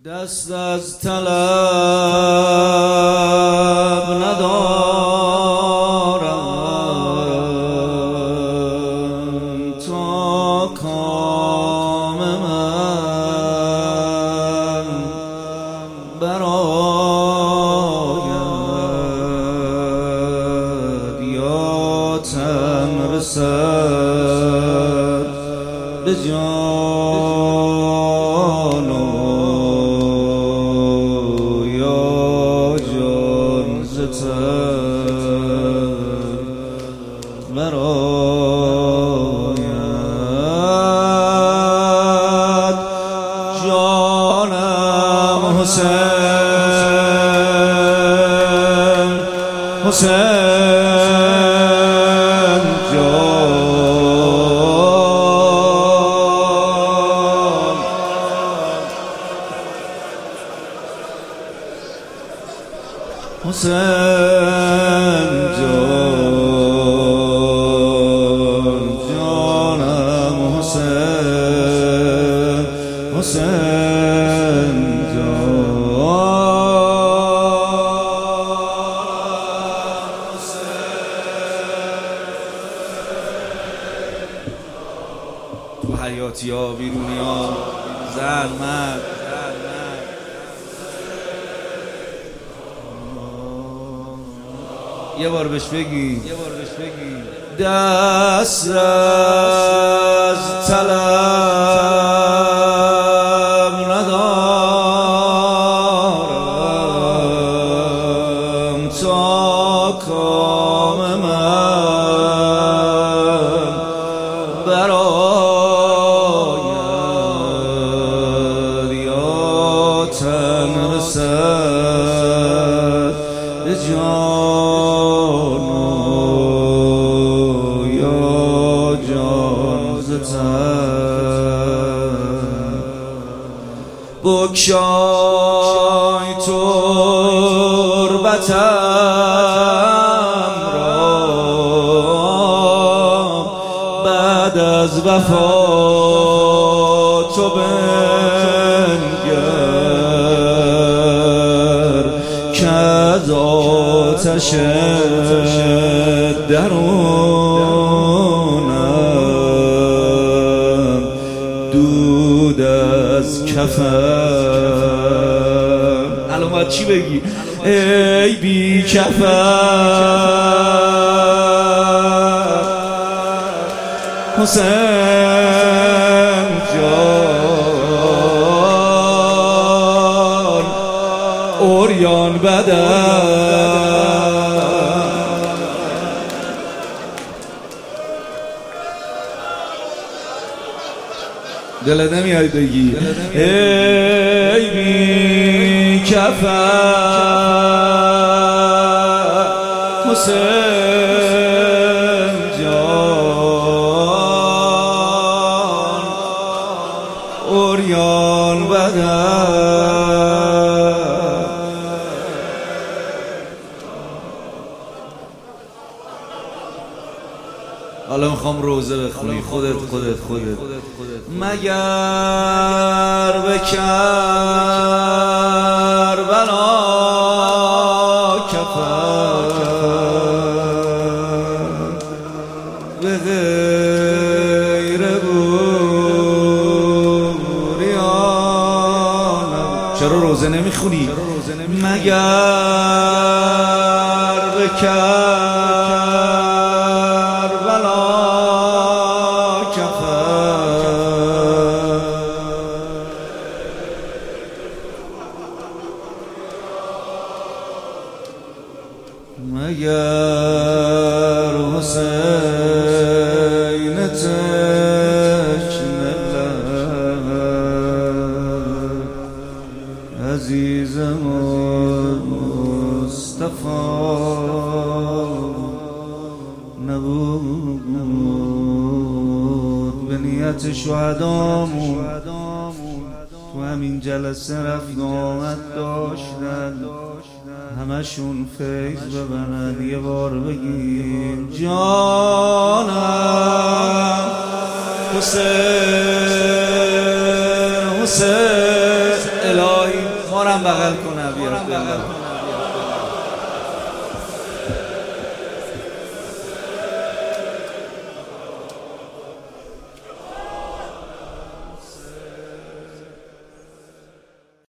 دست از طلب ندارم تا کام من براید یا تن رسد به جان یا جان ز تن براید جانم حسین حسین جان حسین جان جانم حسین حسین تو حیاتی ها بیرونی ها زن مرد یه بار بهش بگی دست از طلب ندارم تا کام من براید یا تن رسد به جان یا جان ز تن بگشای تربتم را بعد از وفا تو بنگر که از آتش درونم دود از کفم. الان باید چی بگی؟ ای بی کفم حسین جان اوریان بدن دلت نمیاد بگی ای بی کفن حسین جان اوریان بدن حالا میخوام روزه بخونی خودت مگر به کربلا کفن به غیر بوریانم. چرا روزه نمیخونی؟ مگر به کربلا مگر حسین تشنه عزیزم مصطفی نبود به نیت شهدامون تو همین جلسه رفت آمد داشتن همشون فیض ببرن. یه بار بگیم جانم حسین حسین الهی ما رو هم بغل کنه بیاد.